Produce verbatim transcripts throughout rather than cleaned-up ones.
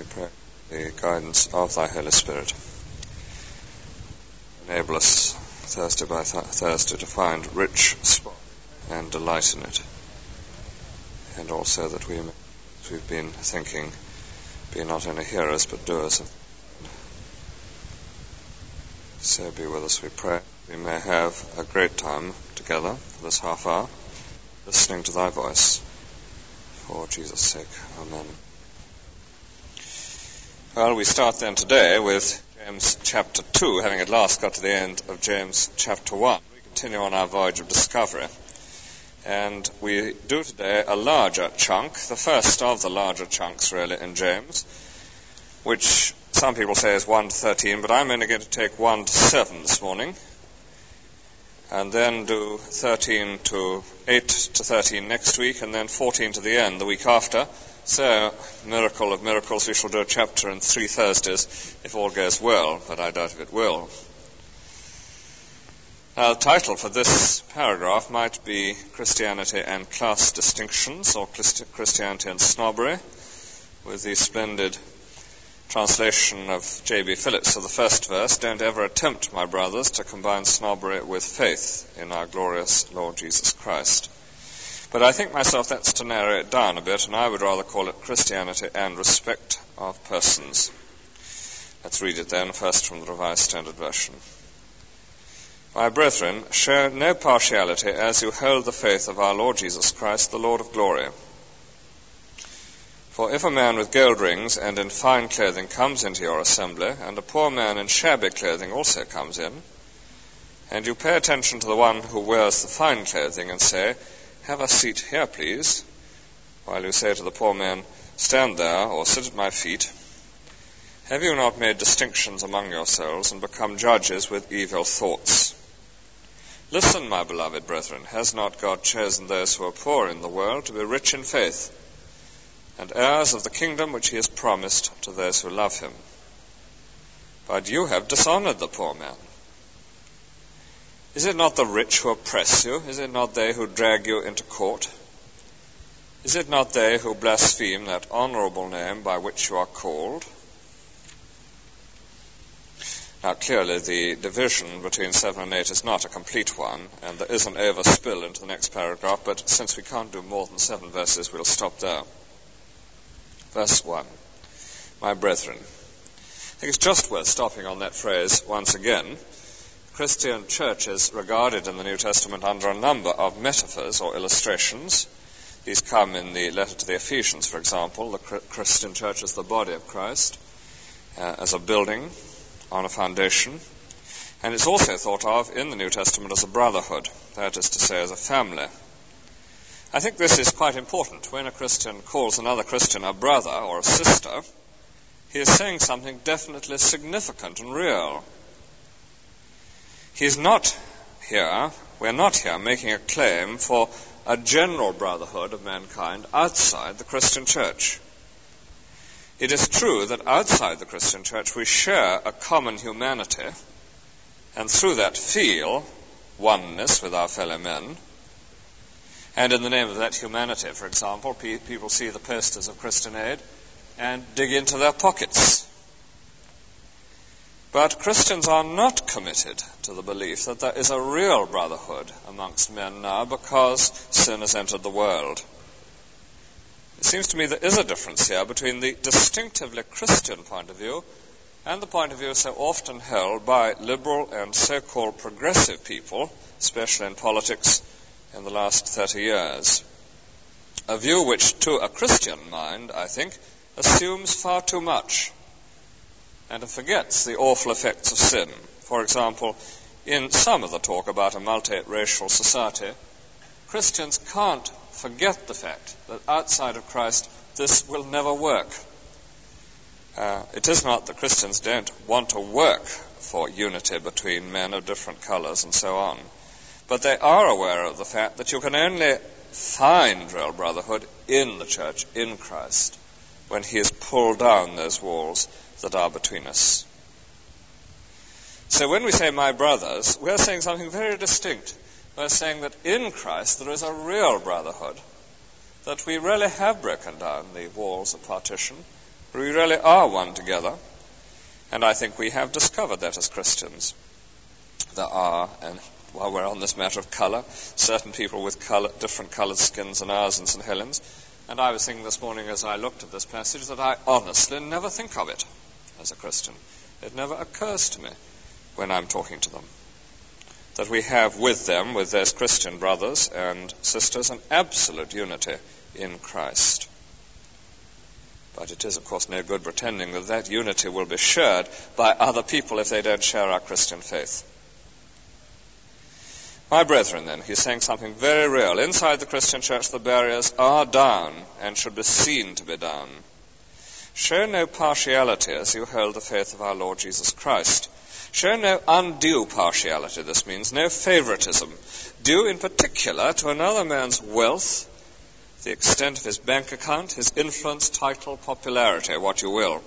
pray the guidance of thy Holy Spirit. Enable us Thursday by th- Thursday to find rich spot and delight in it. And also that we may, as we've been thinking, be not only hearers but doers. So be with us, we pray. We may have a great time together for this half hour, listening to thy voice. For Jesus' sake. Amen. Well, we start then today with James chapter two, having at last got to the end of James chapter one. We continue on our voyage of discovery. And we do today a larger chunk, the first of the larger chunks really in James, which some people say is one to thirteen, but I'm only going to take one to seven this morning, and then do thirteen to eight to thirteen next week, and then fourteen to the end the week after. So, miracle of miracles, we shall do a chapter in three Thursdays if all goes well, but I doubt if it will. Now, the title for this paragraph might be Christianity and Class Distinctions, or Christianity and Snobbery, with the splendid translation of J B Phillips of the first verse: "Don't ever attempt, my brothers, to combine snobbery with faith in our glorious Lord Jesus Christ." But I think myself that's to narrow it down a bit, and I would rather call it Christianity and Respect of Persons. Let's read it then, first from the Revised Standard Version. "My brethren, show no partiality as you hold the faith of our Lord Jesus Christ, the Lord of glory. For if a man with gold rings and in fine clothing comes into your assembly, and a poor man in shabby clothing also comes in, and you pay attention to the one who wears the fine clothing and say, 'Have a seat here, please,' while you say to the poor man, 'Stand there,' or 'Sit at my feet,' have you not made distinctions among yourselves and become judges with evil thoughts? Listen, my beloved brethren, has not God chosen those who are poor in the world to be rich in faith, and heirs of the kingdom which he has promised to those who love him? But you have dishonored the poor man. Is it not the rich who oppress you? Is it not they who drag you into court? Is it not they who blaspheme that honorable name by which you are called?" Now, clearly, the division between seven and eight is not a complete one, and there is an overspill into the next paragraph, but since we can't do more than seven verses, we'll stop there. Verse one, "My brethren." I think it's just worth stopping on that phrase once again. Christian churches regarded in the New Testament under a number of metaphors or illustrations. These come in the letter to the Ephesians, for example. The Christian church is the body of Christ, uh, as a building on a foundation. And it's also thought of in the New Testament as a brotherhood, that is to say, as a family. I think this is quite important. When a Christian calls another Christian a brother or a sister, he is saying something definitely significant and real. He's not here, we're not here making a claim for a general brotherhood of mankind outside the Christian church. It is true that outside the Christian church we share a common humanity, and through that feel oneness with our fellow men. And in the name of that humanity, for example, pe- people see the posters of Christian Aid and dig into their pockets. But Christians are not committed to the belief that there is a real brotherhood amongst men now because sin has entered the world. It seems to me there is a difference here between the distinctively Christian point of view and the point of view so often held by liberal and so-called progressive people, especially in politics in the last thirty years. A view which, to a Christian mind, I think, assumes far too much and forgets the awful effects of sin. For example, in some of the talk about a multiracial society, Christians can't forget the fact that outside of Christ this will never work. Uh, it is not that Christians don't want to work for unity between men of different colors and so on, but they are aware of the fact that you can only find real brotherhood in the church, in Christ, when he has pulled down those walls that are between us. So when we say my brothers, we're saying something very distinct. We're saying that in Christ there is a real brotherhood, that we really have broken down the walls of partition, We really are one together, and I think we have discovered that as Christians. There are, and while we're on this matter of colour, certain people with colour, different coloured skins than ours in Saint Helens, and I was thinking this morning as I looked at this passage that I honestly never think of it as a Christian. It never occurs to me when I'm talking to them that we have with them, with those Christian brothers and sisters, an absolute unity in Christ. But it is, of course, no good pretending that that unity will be shared by other people if they don't share our Christian faith. My brethren, then, he's saying something very real. Inside the Christian church, the barriers are down and should be seen to be down. Show no partiality as you hold the faith of our Lord Jesus Christ. Show no undue partiality, this means, no favoritism, due in particular to another man's wealth, the extent of his bank account, his influence, title, popularity, what you will.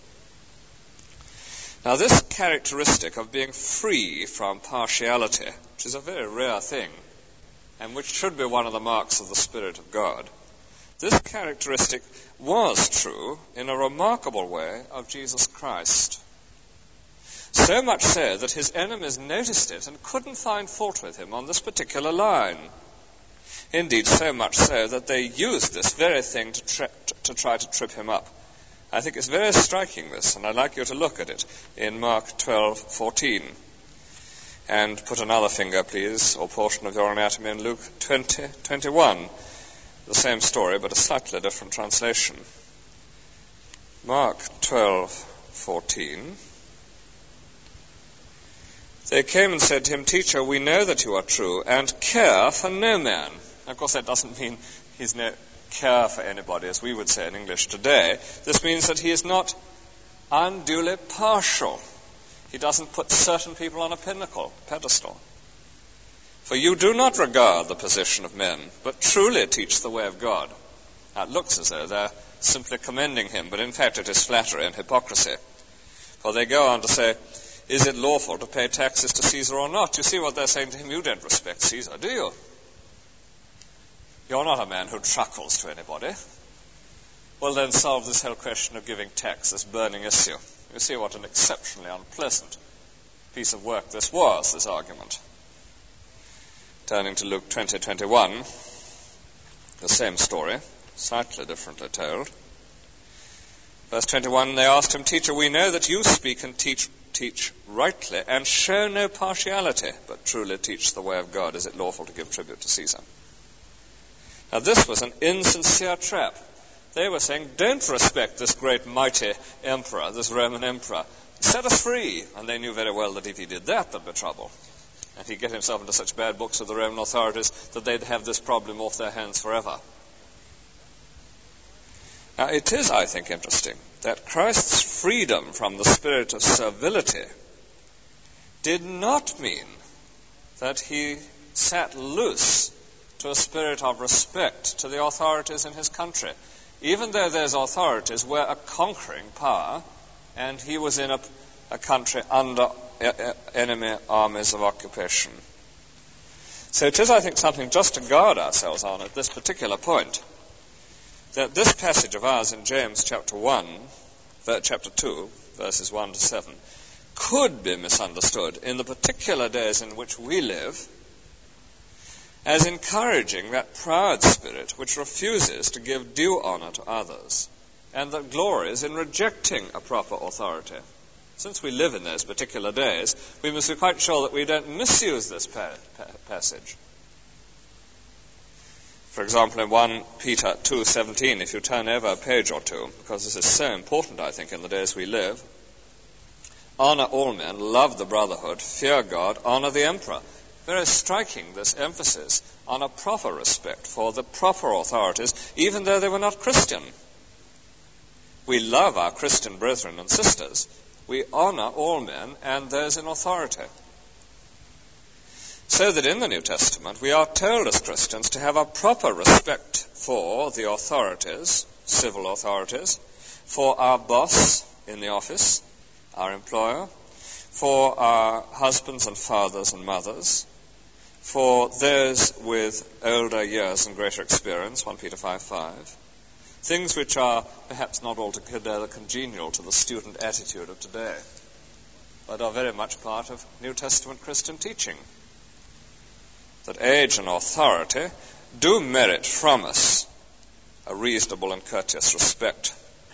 Now, this characteristic of being free from partiality, which is a very rare thing, and which should be one of the marks of the Spirit of God, this characteristic was true in a remarkable way of Jesus Christ. So much so that his enemies noticed it and couldn't find fault with him on this particular line. Indeed, so much so that they used this very thing to, tri- to try to trip him up. I think it's very striking, this, and I'd like you to look at it in Mark twelve fourteen. And put another finger, please, or portion of your anatomy in Luke twenty twenty-one. The same story, but a slightly different translation. Mark twelve fourteen. They came and said to him, "Teacher, we know that you are true and care for no man." Now, of course, that doesn't mean he's no care for anybody, as we would say in English today. This means that he is not unduly partial. He doesn't put certain people on a pinnacle, pedestal. For you do not regard the position of men, but truly teach the way of God. Now, it looks as though they're simply commending him, but in fact it is flattery and hypocrisy. For they go on to say, is it lawful to pay taxes to Caesar or not? You see what they're saying to him? You don't respect Caesar, do you? You're not a man who truckles to anybody. Well, then solve this whole question of giving tax, this burning issue. You see what an exceptionally unpleasant piece of work this was, this argument. Turning to Luke twenty twenty-one, the same story, slightly differently told. Verse twenty-one, they asked him, "Teacher, we know that you speak and teach teach rightly and show no partiality, but truly teach the way of God. Is it lawful to give tribute to Caesar?" Now, this was an insincere trap. They were saying, don't respect this great mighty emperor, this Roman emperor. Set us free. And they knew very well that if he did that, there'd be trouble. And he'd get himself into such bad books with the Roman authorities that they'd have this problem off their hands forever. Now, it is, I think, interesting that Christ's freedom from the spirit of servility did not mean that he sat loose to a spirit of respect to the authorities in his country, even though those authorities were a conquering power and he was in a, a country under enemy armies of occupation. So it is, I think, something just to guard ourselves on at this particular point, that this passage of ours in James chapter one, chapter two, verses one to seven, could be misunderstood in the particular days in which we live as encouraging that proud spirit which refuses to give due honor to others and that glories in rejecting a proper authority. Since we live in those particular days, we must be quite sure that we don't misuse this pa- pa- passage. For example, in First Peter two seventeen, if you turn over a page or two, because this is so important, I think, in the days we live, honor all men, love the brotherhood, fear God, honor the emperor. Very striking, this emphasis on a proper respect for the proper authorities, even though they were not Christian. We love our Christian brethren and sisters. We honor all men and those in authority. So that in the New Testament we are told as Christians to have a proper respect for the authorities, civil authorities, for our boss in the office, our employer, for our husbands and fathers and mothers, for those with older years and greater experience, First Peter five five, things which are perhaps not altogether congenial to the student attitude of today, but are very much part of New Testament Christian teaching. That age and authority do merit from us a reasonable and courteous respect.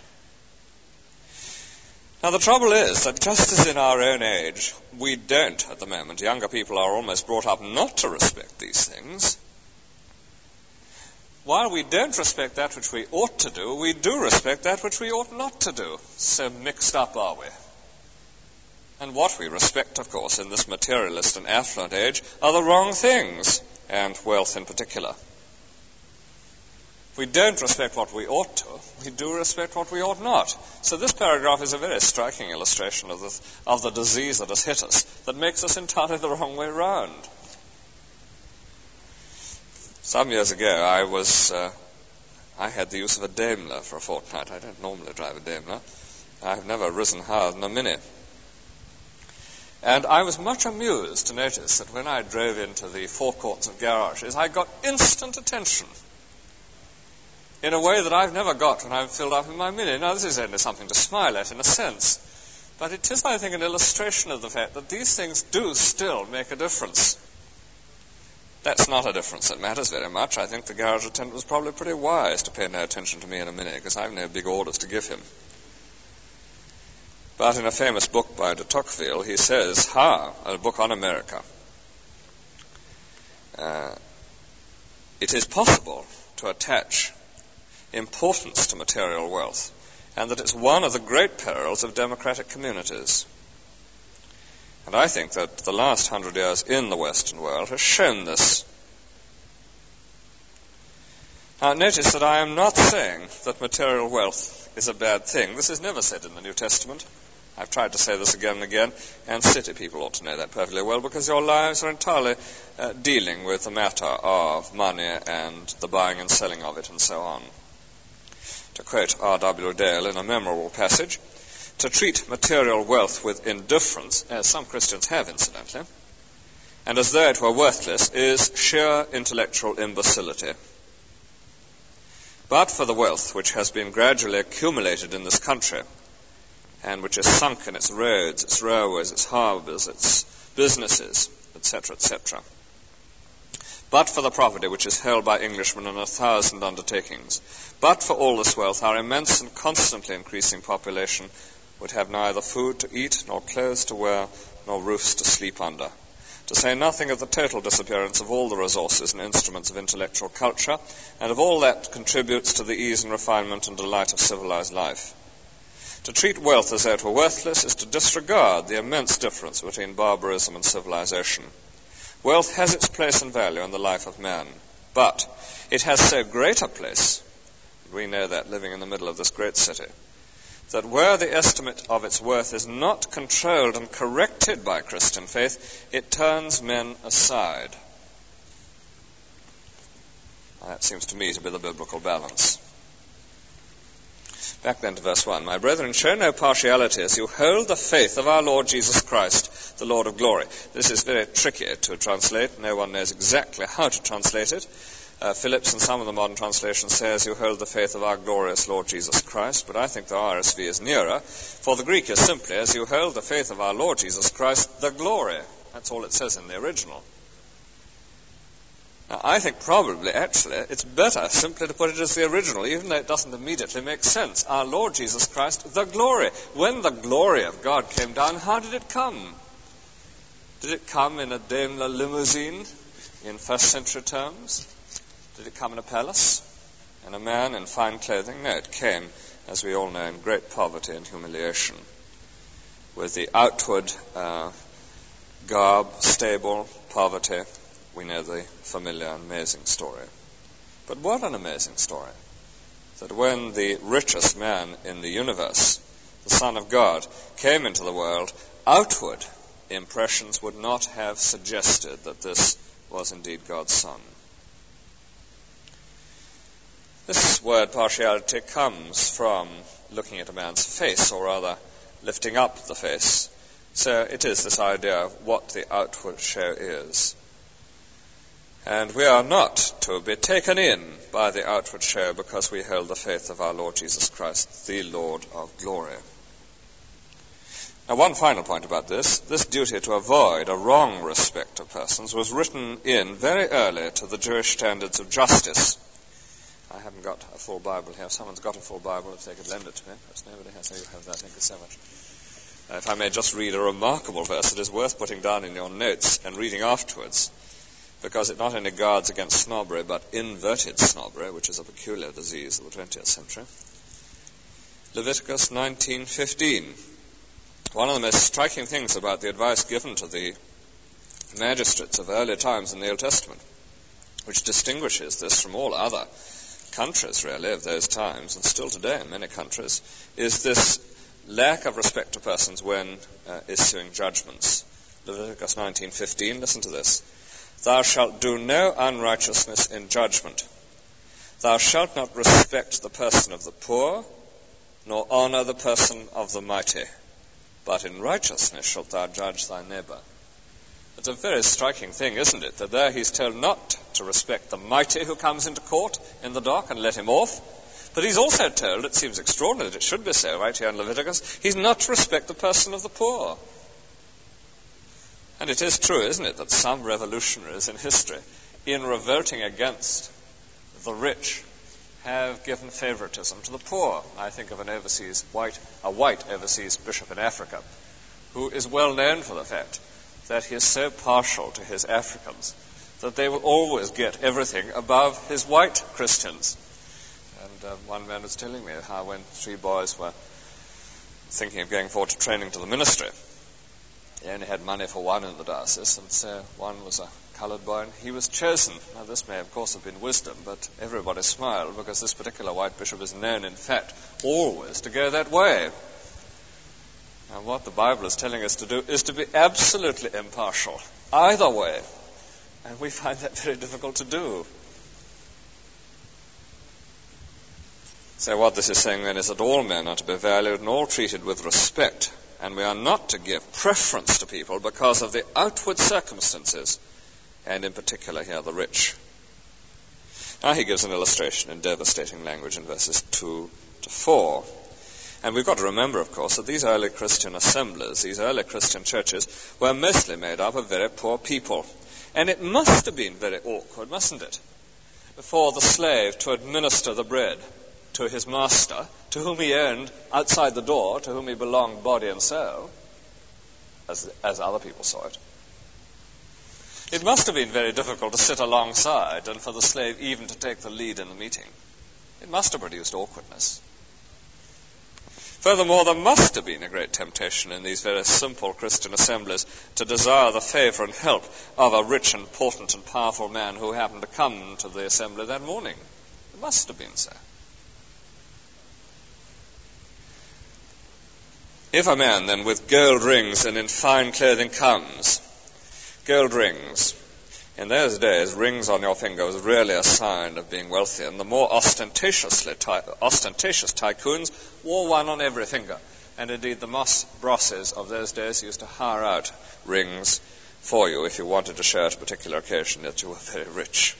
Now the trouble is that just as in our own age, we don't at the moment, younger people are almost brought up not to respect these things, while we don't respect that which we ought to do, we do respect that which we ought not to do. So mixed up are we. And what we respect, of course, in this materialist and affluent age are the wrong things, and wealth in particular. We don't respect what we ought to, we do respect what we ought not. So this paragraph is a very striking illustration of the, of the disease that has hit us, that makes us entirely the wrong way round. Some years ago, I was, uh, I had the use of a Daimler for a fortnight. I don't normally drive a Daimler. I've never risen higher than a Mini. And I was much amused to notice that when I drove into the forecourts of garages, I got instant attention in a way that I've never got when I've filled up in my Mini. Now, this is only something to smile at in a sense, but it is, I think, an illustration of the fact that these things do still make a difference. That's not a difference that matters very much. I think the garage attendant was probably pretty wise to pay no attention to me in a Mini, because I've no big orders to give him. But in a famous book by de Tocqueville, he says, ha, a book on America, uh, it is possible to attach importance to material wealth, and that it's one of the great perils of democratic communities. And I think that the last hundred years in the Western world has shown this. Now, notice that I am not saying that material wealth is a bad thing. This is never said in the New Testament. I've tried to say this again and again, and city people ought to know that perfectly well, because your lives are entirely uh, dealing with the matter of money and the buying and selling of it and so on. To quote R W Dale in a memorable passage, to treat material wealth with indifference, as some Christians have incidentally, and as though it were worthless, is sheer intellectual imbecility. But for the wealth which has been gradually accumulated in this country, and which is sunk in its roads, its railways, its harbours, its businesses, et cetera, et cetera. But for the property which is held by Englishmen in a thousand undertakings, but for all this wealth, our immense and constantly increasing population would have neither food to eat, nor clothes to wear, nor roofs to sleep under, to say nothing of the total disappearance of all the resources and instruments of intellectual culture, and of all that contributes to the ease and refinement and delight of civilized life. To treat wealth as though it were worthless is to disregard the immense difference between barbarism and civilization. Wealth has its place and value in the life of man, but it has so great a place, we know that living in the middle of this great city, that where the estimate of its worth is not controlled and corrected by Christian faith, it turns men aside. Now, that seems to me to be the biblical balance. Back then to verse one. My brethren, show no partiality as you hold the faith of our Lord Jesus Christ, the Lord of glory. This is very tricky to translate. No one knows exactly how to translate it. Uh, Phillips and some of the modern translations say as you hold the faith of our glorious Lord Jesus Christ, but I think the R S V is nearer. For the Greek is simply as you hold the faith of our Lord Jesus Christ, the glory. That's all it says in the original. Now, I think probably, actually, it's better simply to put it as the original, even though it doesn't immediately make sense. Our Lord Jesus Christ, the glory. When the glory of God came down, how did it come? Did it come in a Daimler limousine in first century terms? Did it come in a palace? In a man in fine clothing? No, it came, as we all know, in great poverty and humiliation, with the outward uh, garb, stable, poverty. We know the familiar and amazing story. But what an amazing story, that when the richest man in the universe, the Son of God, came into the world, outward impressions would not have suggested that this was indeed God's Son. This word partiality comes from looking at a man's face, or rather lifting up the face. So it is this idea of what the outward show is. And we are not to be taken in by the outward show because we hold the faith of our Lord Jesus Christ, the Lord of glory. Now, one final point about this. This duty to avoid a wrong respect of persons was written in very early to the Jewish standards of justice. I haven't got a full Bible here. If someone's got a full Bible, if they could lend it to me. Perhaps nobody has. So you have that. Thank you so much. Uh, if I may just read a remarkable verse, it is worth putting down in your notes and reading afterwards, because it not only guards against snobbery, but inverted snobbery, which is a peculiar disease of the twentieth century. Leviticus nineteen fifteen. One of the most striking things about the advice given to the magistrates of early times in the Old Testament, which distinguishes this from all other countries, really, of those times, and still today in many countries, is this lack of respect to persons when uh, issuing judgments. Leviticus nineteen fifteen, listen to this. Thou shalt do no unrighteousness in judgment. Thou shalt not respect the person of the poor, nor honor the person of the mighty, but in righteousness shalt thou judge thy neighbor. It's a very striking thing, isn't it, that there he's told not to respect the mighty who comes into court in the dock and let him off, but he's also told, it seems extraordinary that it should be so right here in Leviticus, he's not to respect the person of the poor. And it is true, isn't it, that some revolutionaries in history, in revolting against the rich, have given favoritism to the poor. I think of an overseas white, a white overseas bishop in Africa, who is well known for the fact that he is so partial to his Africans that they will always get everything above his white Christians. And uh, one man was telling me how when three boys were thinking of going forward to training to the ministry, they only had money for one in the diocese, and so one was a coloured boy, and he was chosen. Now, this may, of course, have been wisdom, but everybody smiled because this particular white bishop is known, in fact, always to go that way. And what the Bible is telling us to do is to be absolutely impartial, either way. And we find that very difficult to do. So what this is saying then is that all men are to be valued and all treated with respect, and we are not to give preference to people because of the outward circumstances, and in particular here the rich. Now he gives an illustration in devastating language in verses two to four. And we've got to remember, of course, that these early Christian assemblies, these early Christian churches, were mostly made up of very poor people. And it must have been very awkward, mustn't it, for the slave to administer the bread to his master, to whom he owned outside the door, to whom he belonged body and soul, as, as other people saw it. It must have been very difficult to sit alongside and for the slave even to take the lead in the meeting. It must have produced awkwardness. Furthermore, there must have been a great temptation in these very simple Christian assemblies to desire the favour and help of a rich, important, and powerful man who happened to come to the assembly that morning. It must have been so. If a man then with gold rings and in fine clothing comes, gold rings, in those days, rings on your finger was really a sign of being wealthy, and the more ostentatiously ty- ostentatious tycoons wore one on every finger. And indeed, the moss brosses of those days used to hire out rings for you if you wanted to show at a particular occasion that you were very rich.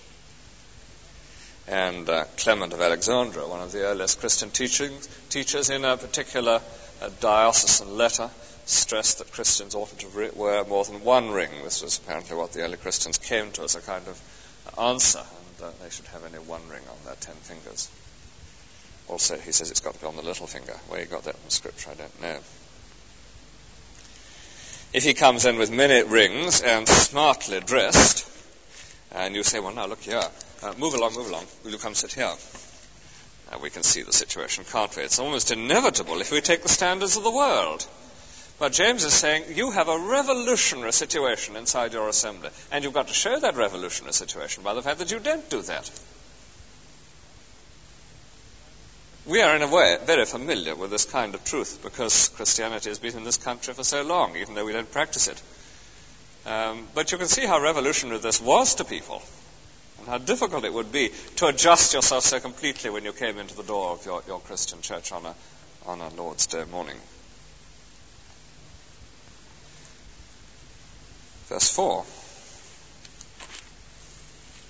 And uh, Clement of Alexandria, one of the earliest Christian teachings, teachers in a particular uh, diocesan letter, stressed that Christians oughtn't to re- wear more than one ring. This was apparently what the early Christians came to as a kind of answer, and uh, they should have only one ring on their ten fingers. Also, he says it's got to be on the little finger. Where he got that from Scripture, I don't know. If he comes in with many rings and smartly dressed, and you say, well, now, look here, uh, move along, move along, will you come sit here? Now, we can see the situation, can't we? It's almost inevitable if we take the standards of the world. But James is saying, you have a revolutionary situation inside your assembly, and you've got to show that revolutionary situation by the fact that you don't do that. We are, in a way, very familiar with this kind of truth because Christianity has been in this country for so long, even though we don't practice it. Um, but you can see how revolutionary this was to people, and how difficult it would be to adjust yourself so completely when you came into the door of your, your Christian church on a, on a Lord's Day morning. Verse four.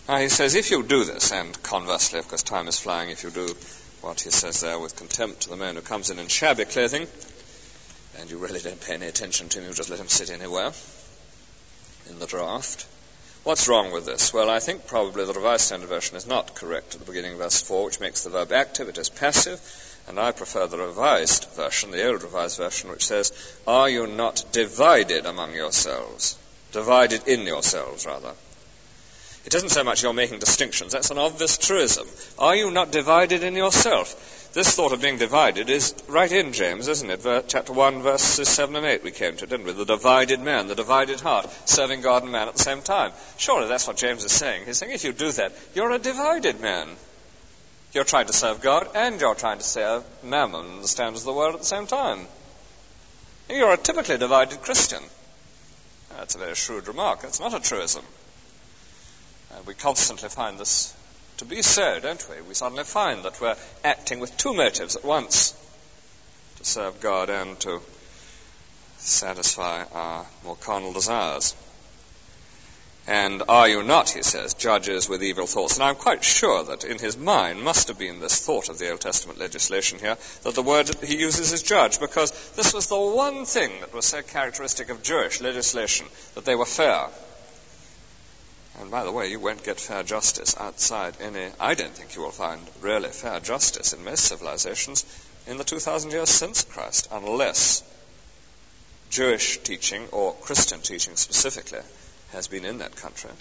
Now he says, if you do this, and conversely, of course, time is flying, if you do what he says there with contempt to the man who comes in in shabby clothing, and you really don't pay any attention to him, you just let him sit anywhere in the draft. What's wrong with this? Well, I think probably the Revised Standard Version is not correct at the beginning of verse four, which makes the verb active. It is passive, and I prefer the Revised Version, the Old Revised Version, which says, are you not divided among yourselves? Divided in yourselves, rather. It isn't so much you're making distinctions. That's an obvious truism. Are you not divided in yourself? This thought of being divided is right in James, isn't it? Ver- chapter one, verses seven and eight we came to, didn't we? The divided man, the divided heart, serving God and man at the same time. Surely that's what James is saying. He's saying if you do that, you're a divided man. You're trying to serve God and you're trying to serve mammon, the standards of the world, at the same time. You're a typically divided Christian. That's a very shrewd remark. That's not a truism. And we constantly find this to be so, don't we? We suddenly find that we're acting with two motives at once, to serve God and to satisfy our more carnal desires. And are you not, he says, judges with evil thoughts? And I'm quite sure that in his mind must have been this thought of the Old Testament legislation here, that the word he uses is judge, because this was the one thing that was so characteristic of Jewish legislation, that they were fair. And by the way, you won't get fair justice outside any... I don't think you will find really fair justice in most civilizations in the two thousand years since Christ, unless Jewish teaching, or Christian teaching specifically, has been in that country.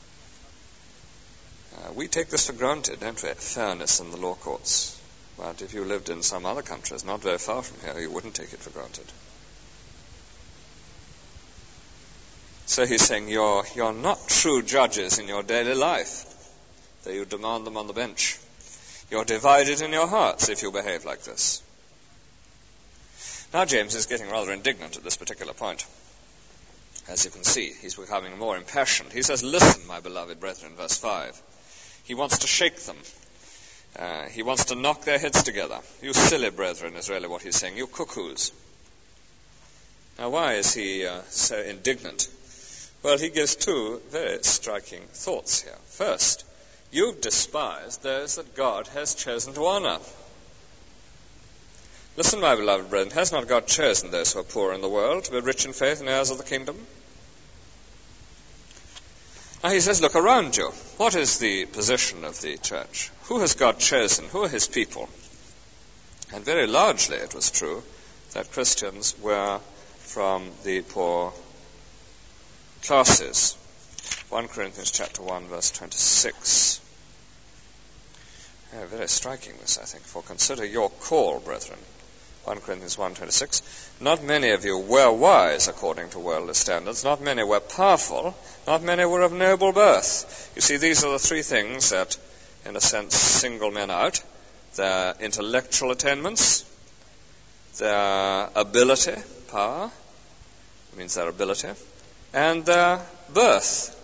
Uh, we take this for granted, don't we? Fairness in the law courts. But if you lived in some other countries, not very far from here, you wouldn't take it for granted. So he's saying you're, you're not true judges in your daily life, though you demand them on the bench. You're divided in your hearts if you behave like this. Now James is getting rather indignant at this particular point. As you can see, he's becoming more impassioned. He says, listen, my beloved brethren, verse five. He wants to shake them. Uh, he wants to knock their heads together. You silly brethren is really what he's saying. You cuckoos. Now why is he uh, so indignant? Well, he gives two very striking thoughts here. First, you've despised those that God has chosen to honor. Listen, my beloved brethren, has not God chosen those who are poor in the world to be rich in faith and heirs of the kingdom? Now he says, look around you. What is the position of the church? Who has God chosen? Who are his people? And very largely it was true that Christians were from the poor classes. First Corinthians chapter one, verse twenty-six. Yeah, very striking this, I think. For consider your call, brethren. First Corinthians one, twenty-six. Not many of you were wise according to worldly standards. Not many were powerful. Not many were of noble birth. You see, these are the three things that, in a sense, single men out. Their intellectual attainments, their ability, power, it means their ability, and their birth.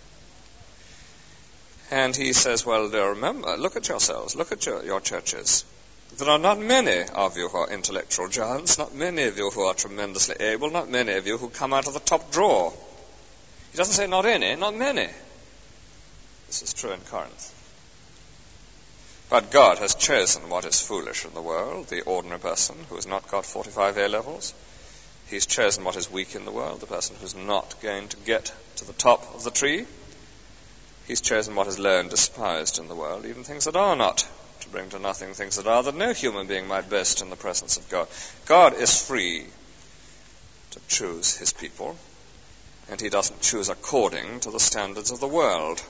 And he says, well, remember, look at yourselves, look at your, your churches. There are not many of you who are intellectual giants, not many of you who are tremendously able, not many of you who come out of the top drawer. He doesn't say not any, not many. This is true in Corinth. But God has chosen what is foolish in the world, the ordinary person who has not got forty-five A levels. He's chosen what is weak in the world, the person who's not going to get to the top of the tree. He's chosen what is low and despised in the world, even things that are not, to bring to nothing things that are, that no human being might boast in the presence of God. God is free to choose his people, and he doesn't choose according to the standards of the world.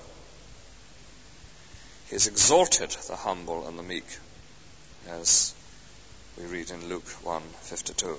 He's exalted the humble and the meek, as we read in Luke one fifty-two.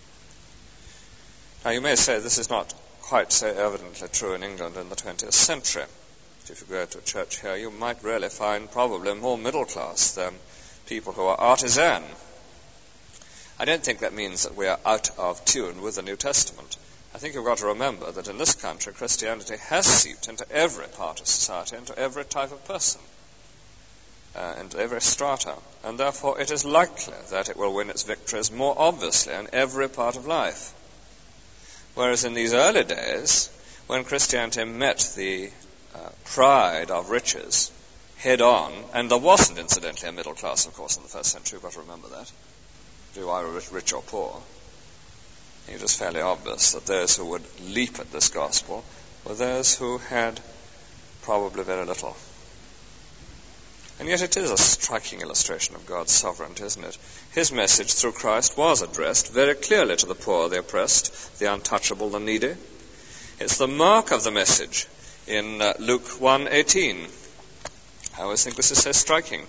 Now you may say this is not quite so evidently true in England in the twentieth century. If you go to a church here, you might really find probably more middle class than people who are artisan. I don't think that means that we are out of tune with the New Testament. I think you've got to remember that in this country, Christianity has seeped into every part of society, into every type of person, uh, into every strata, and therefore it is likely that it will win its victories more obviously in every part of life. Whereas in these early days, when Christianity met the uh, pride of riches head on, and there wasn't, incidentally, a middle class, of course, in the first century. You've got to remember that. Do you either rich or poor? It was fairly obvious that those who would leap at this gospel were those who had probably very little. And yet it is a striking illustration of God's sovereignty, isn't it? His message through Christ was addressed very clearly to the poor, the oppressed, the untouchable, the needy. It's the mark of the message in uh, Luke one eighteen. I always think this is so striking.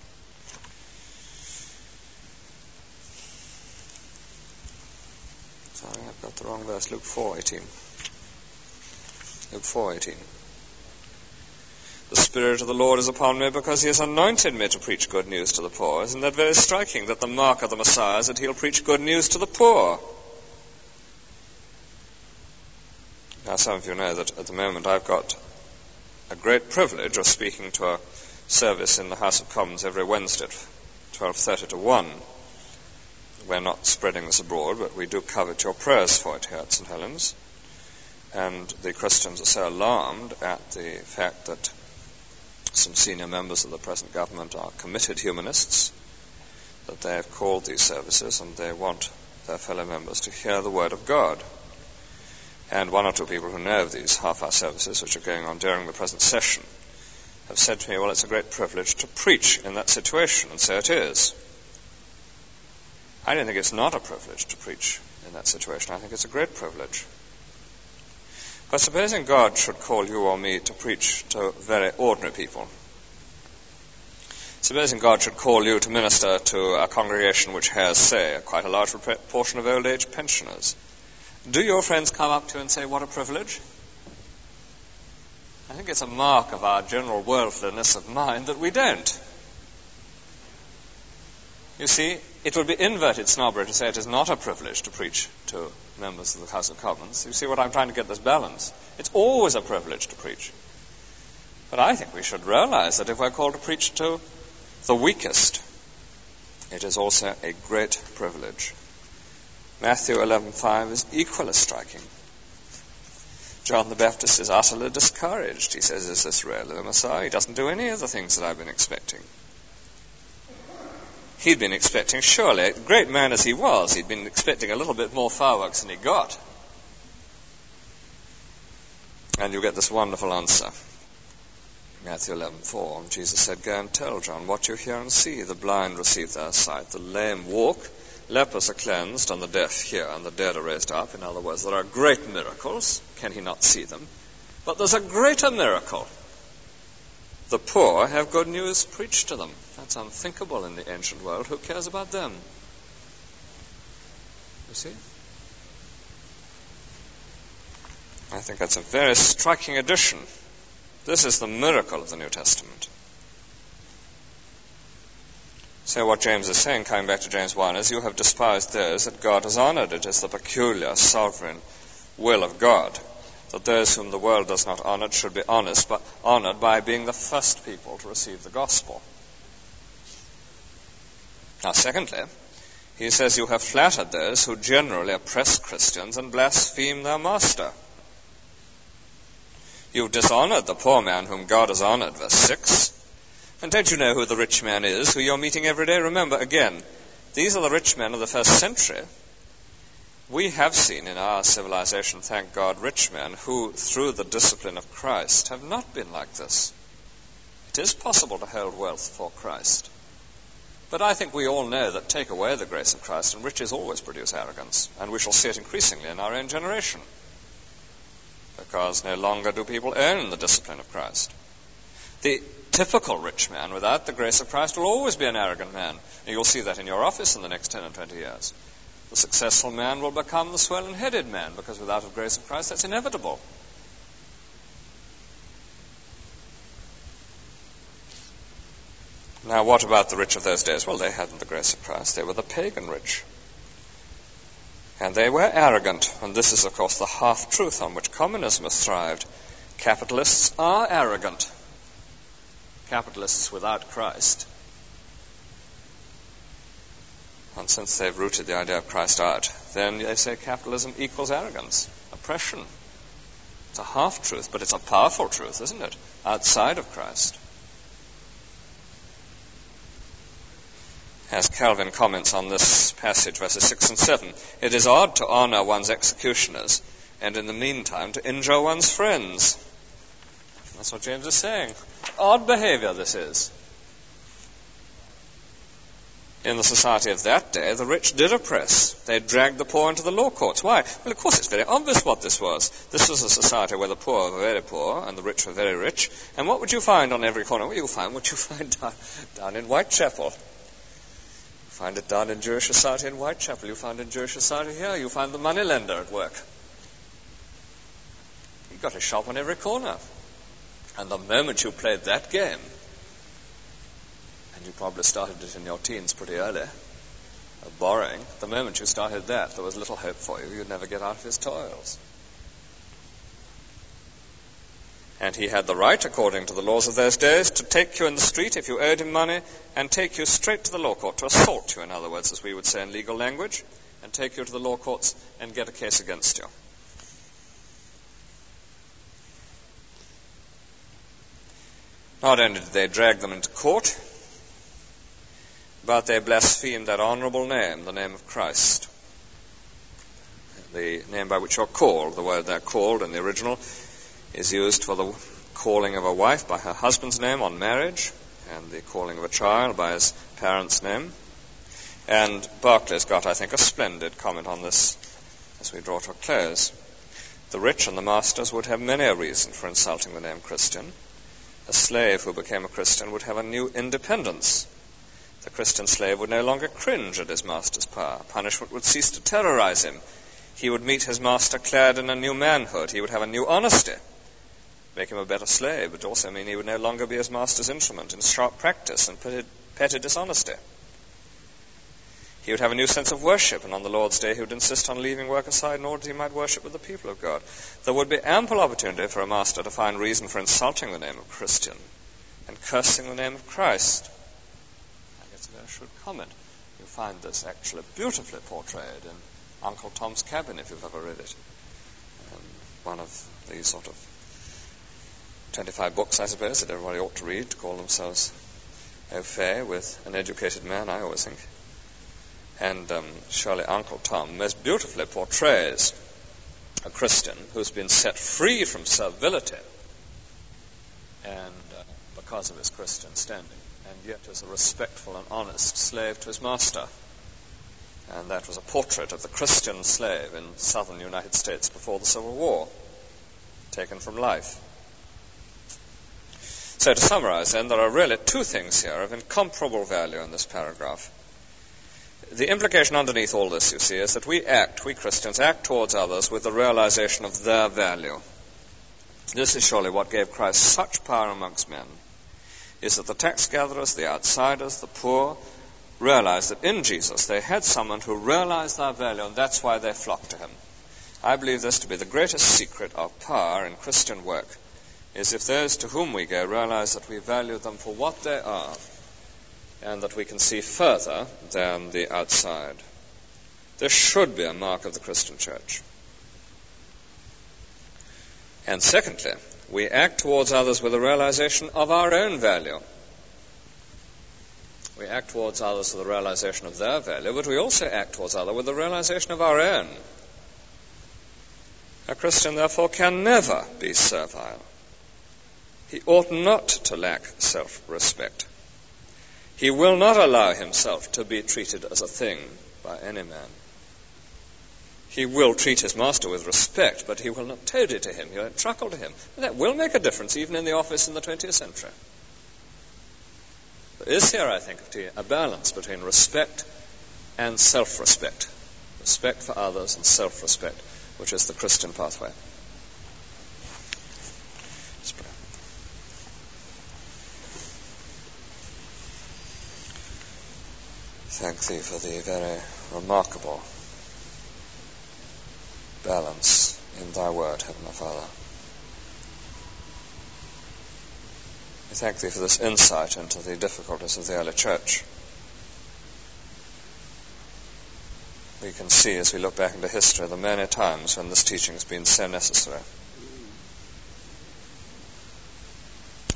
Sorry, I've got the wrong verse. Luke four eighteen. Luke four eighteen. The Spirit of the Lord is upon me because he has anointed me to preach good news to the poor. Isn't that very striking, that the mark of the Messiah is that he'll preach good news to the poor? Now, some of you know that at the moment I've got a great privilege of speaking to a service in the House of Commons every Wednesday at twelve thirty to one. We're not spreading this abroad, but we do covet your prayers for it here at Saint Helens. And the Christians are so alarmed at the fact that some senior members of the present government are committed humanists, that they have called these services and they want their fellow members to hear the word of God. And one or two people who know of these half-hour services which are going on during the present session have said to me, well, it's a great privilege to preach in that situation, and so it is. I don't think it's not a privilege to preach in that situation. I think it's a great privilege. But supposing God should call you or me to preach to very ordinary people, supposing God should call you to minister to a congregation which has, say, quite a large portion of old-age pensioners, do your friends come up to you and say, what a privilege? I think it's a mark of our general worldliness of mind that we don't. You see, it would be inverted snobbery to say it is not a privilege to preach to members of the House of Commons. You see what I'm trying to get this balance. It's always a privilege to preach. But I think we should realize that if we're called to preach to the weakest, it is also a great privilege. Matthew eleven five is equally striking. John the Baptist is utterly discouraged. He says, is this really the Messiah? He doesn't do any of the things that I've been expecting. He'd been expecting, surely, great man as he was, he'd been expecting a little bit more fireworks than he got. And you get this wonderful answer. Matthew eleven four, Jesus said, go and tell John what you hear and see. The blind receive their sight, the lame walk, lepers are cleansed, and the deaf hear, and the dead are raised up. In other words, there are great miracles. Can he not see them? But there's a greater miracle. The poor have good news preached to them. That's unthinkable in the ancient world. Who cares about them? You see? I think that's a very striking addition. This is the miracle of the New Testament. So what James is saying, coming back to James one, is you have despised those that God has honored. It is the peculiar, sovereign will of God that those whom the world does not honor should be honest, but honored by being the first people to receive the gospel. Now, secondly, he says you have flattered those who generally oppress Christians and blaspheme their master. You've dishonored the poor man whom God has honored, verse six. And don't you know who the rich man is, who you're meeting every day? Remember, again, these are the rich men of the first century. We have seen in our civilization, thank God, rich men who, through the discipline of Christ, have not been like this. It is possible to hold wealth for Christ. But I think we all know that take away the grace of Christ, and riches always produce arrogance, and we shall see it increasingly in our own generation, because no longer do people earn the discipline of Christ. The typical rich man without the grace of Christ will always be an arrogant man, and you'll see that in your office in the next ten and twenty years. The successful man will become the swell-headed man, because without the grace of Christ, that's inevitable. Now, what about the rich of those days? Well, they hadn't the grace of Christ. They were the pagan rich. And they were arrogant. And this is, of course, the half-truth on which communism has thrived. Capitalists are arrogant. Capitalists without Christ. And since they've rooted the idea of Christ out, then they say capitalism equals arrogance, oppression. It's a half-truth, but it's a powerful truth, isn't it? Outside of Christ. As Calvin comments on this passage, verses six and seven, it is odd to honor one's executioners and in the meantime to injure one's friends. That's what James is saying. Odd behavior this is. In the society of that day, the rich did oppress. They dragged the poor into the law courts. Why? Well, of course, it's very obvious what this was. This was a society where the poor were very poor and the rich were very rich. And what would you find on every corner? Well, you'll find what you find down, down in Whitechapel. You find it down in Jewish society in Whitechapel. You find it in Jewish society here. You find the moneylender at work. You've got a shop on every corner. And the moment you played that game, and you probably started it in your teens pretty early, of borrowing, the moment you started that, there was little hope for you. You'd never get out of his toils. And he had the right, according to the laws of those days, to take you in the street if you owed him money, and take you straight to the law court, to assault you, in other words, as we would say in legal language, and take you to the law courts and get a case against you. Not only did they drag them into court, but they blasphemed that honorable name, the name of Christ. The name by which you're called, the word they're called in the original, is used for the calling of a wife by her husband's name on marriage, and the calling of a child by his parents' name. And Barclay's got, I think, a splendid comment on this as we draw to a close. The rich and the masters would have many a reason for insulting the name Christian. A slave who became a Christian would have a new independence. The Christian slave would no longer cringe at his master's power. Punishment would cease to terrorize him. He would meet his master clad in a new manhood. He would have a new honesty. Make him a better slave, but also mean he would no longer be his master's instrument in sharp practice and petty, petty dishonesty. He would have a new sense of worship, and on the Lord's day he would insist on leaving work aside in order that he might worship with the people of God. There would be ample opportunity for a master to find reason for insulting the name of Christian and cursing the name of Christ. I guess I should comment. You find this actually beautifully portrayed in Uncle Tom's Cabin, if you've ever read it. Um, one of these sort of twenty-five books, I suppose, that everybody ought to read to call themselves au fait with an educated man, I always think. And um, surely Uncle Tom most beautifully portrays a Christian who's been set free from servility and uh, because of his Christian standing, and yet is a respectful and honest slave to his master. And that was a portrait of the Christian slave in southern United States before the Civil War, taken from life. So to summarize then, there are really two things here of incomparable value in this paragraph. The implication underneath all this, you see, is that we act, we Christians, act towards others with the realization of their value. This is surely what gave Christ such power amongst men, is that the tax gatherers, the outsiders, the poor, realized that in Jesus they had someone who realized their value, and that's why they flocked to him. I believe this to be the greatest secret of power in Christian work, is if those to whom we go realize that we value them for what they are, and that we can see further than the outside. This should be a mark of the Christian church. And secondly, we act towards others with a realization of our own value. We act towards others with the realization of their value, but we also act towards others with the realization of our own. A Christian, therefore, can never be servile. He ought not to lack self-respect. He will not allow himself to be treated as a thing by any man. He will treat his master with respect, but he will not toady to him, he won't truckle to him. And that will make a difference even in the office in the twentieth century. There is here, I think, a balance between respect and self-respect. Respect for others and self-respect, which is the Christian pathway. Let's pray. Thank thee for the very remarkable balance in thy word, Heavenly Father. We thank thee for this insight into the difficulties of the early church. We can see as we look back into history the many times when this teaching has been so necessary.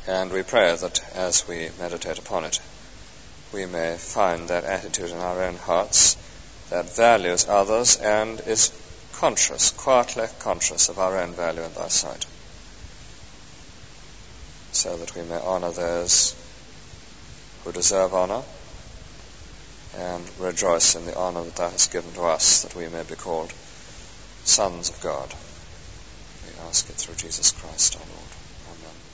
And we pray that as we meditate upon it, we may find that attitude in our own hearts that values others and is conscious, quietly conscious of our own value in thy sight, so that we may honor those who deserve honor and rejoice in the honor that thou hast given to us, that we may be called sons of God. We ask it through Jesus Christ our Lord. Amen.